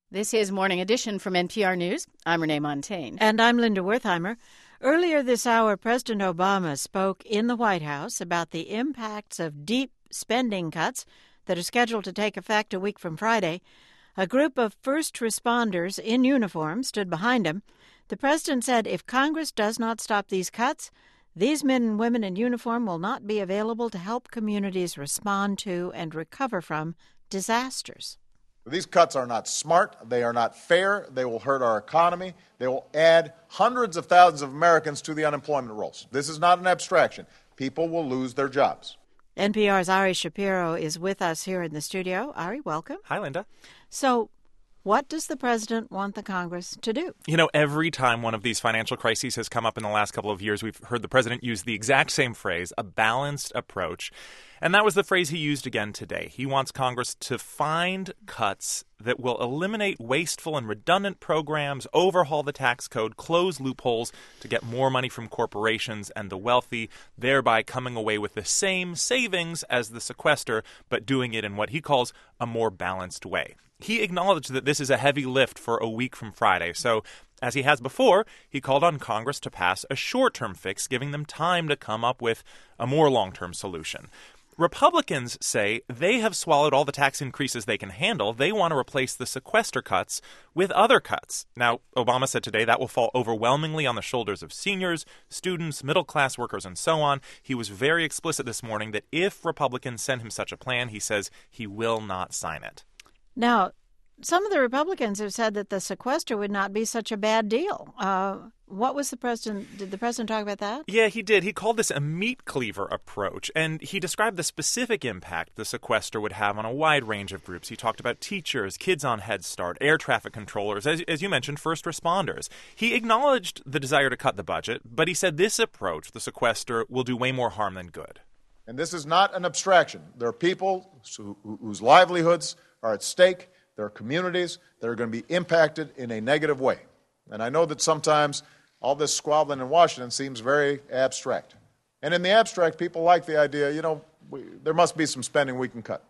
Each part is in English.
This is Morning Edition from NPR News. I'm Renee Montaigne. And I'm Linda Wertheimer. Earlier this hour, President Obama spoke in the White House about the impacts of deep spending cuts that are scheduled to take effect a week from Friday. A group of first responders in uniform stood behind him. The president said if Congress does not stop these cuts, these men and women in uniform will not be available to help communities respond to and recover from disasters. These cuts are not smart, they are not fair, they will hurt our economy, they will add hundreds of thousands of Americans to the unemployment rolls. This is not an abstraction. People will lose their jobs. NPR's Ari Shapiro is with us here in the studio. Ari, welcome. Hi, Linda. So, what does the president want the Congress to do? You know, every time one of these financial crises has come up in the last couple of years, we've heard the president use the exact same phrase, a balanced approach. And that was the phrase he used again today. He wants Congress to find cuts that will eliminate wasteful and redundant programs, overhaul the tax code, close loopholes to get more money from corporations and the wealthy, thereby coming away with the same savings as the sequester, but doing it in what he calls a more balanced way. He acknowledged that this is a heavy lift for a week from Friday, so as he has before, he called on Congress to pass a short-term fix, giving them time to come up with a more long-term solution. Republicans say they have swallowed all the tax increases they can handle. They want to replace the sequester cuts with other cuts. Now, Obama said today that will fall overwhelmingly on the shoulders of seniors, students, middle-class workers, and so on. He was very explicit this morning that if Republicans send him such a plan, he says he will not sign it. Now, some of the Republicans have said that the sequester would not be such a bad deal. What was did the president talk about that? Yeah, he did. He called this a meat cleaver approach, and he described the specific impact the sequester would have on a wide range of groups. He talked about teachers, kids on Head Start, air traffic controllers, as you mentioned, first responders. He acknowledged the desire to cut the budget, but he said this approach, the sequester, will do way more harm than good. And this is not an abstraction. There are people whose livelihoods are at stake. There are communities that are going to be impacted in a negative way. And I know that sometimes all this squabbling in Washington seems very abstract. And in the abstract, people like the idea, there must be some spending we can cut.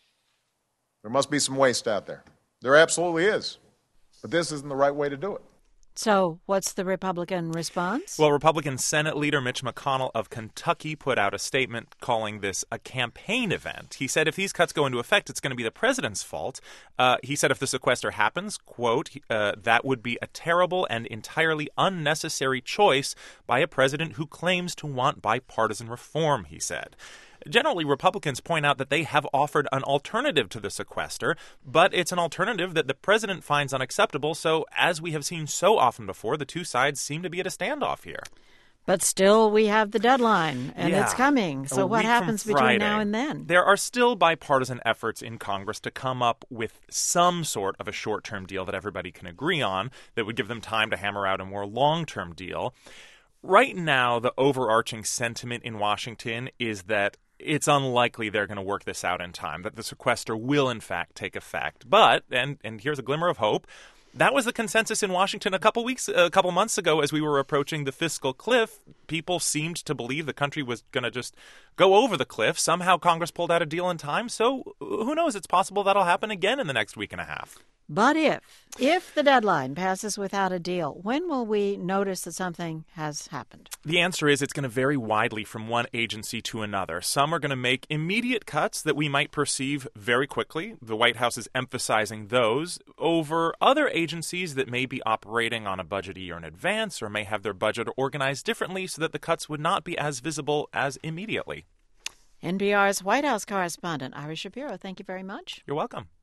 There must be some waste out there. There absolutely is. But this isn't the right way to do it. So what's the Republican response? Well, Republican Senate Leader Mitch McConnell of Kentucky put out a statement calling this a campaign event. He said if these cuts go into effect, it's going to be the president's fault. He said if the sequester happens, quote, that would be a terrible and entirely unnecessary choice by a president who claims to want bipartisan reform, he said. Generally, Republicans point out that they have offered an alternative to the sequester, but it's an alternative that the president finds unacceptable. So, as we have seen so often before, the two sides seem to be at a standoff here. But still, we have the deadline, and it's coming. So what happens between now and then? There are still bipartisan efforts in Congress to come up with some sort of a short-term deal that everybody can agree on that would give them time to hammer out a more long-term deal. Right now, the overarching sentiment in Washington is that it's unlikely they're going to work this out in time, that the sequester will, in fact, take effect. But, and here's a glimmer of hope, that was the consensus in Washington a couple months ago as we were approaching the fiscal cliff. People seemed to believe the country was going to just go over the cliff. Somehow Congress pulled out a deal in time. So who knows? It's possible that'll happen again in the next week and a half. But if the deadline passes without a deal, when will we notice that something has happened? The answer is it's going to vary widely from one agency to another. Some are going to make immediate cuts that we might perceive very quickly. The White House is emphasizing those over other agencies that may be operating on a budget a year in advance or may have their budget organized differently so that the cuts would not be as visible as immediately. NPR's White House correspondent, Ari Shapiro, thank you very much. You're welcome.